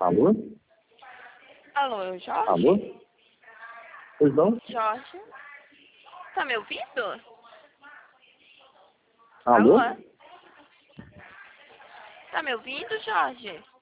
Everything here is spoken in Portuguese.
Alô? Alô, Jorge? Alô? Pois não? Jorge? Tá me ouvindo? Alô? Alô? Tá me ouvindo, Jorge?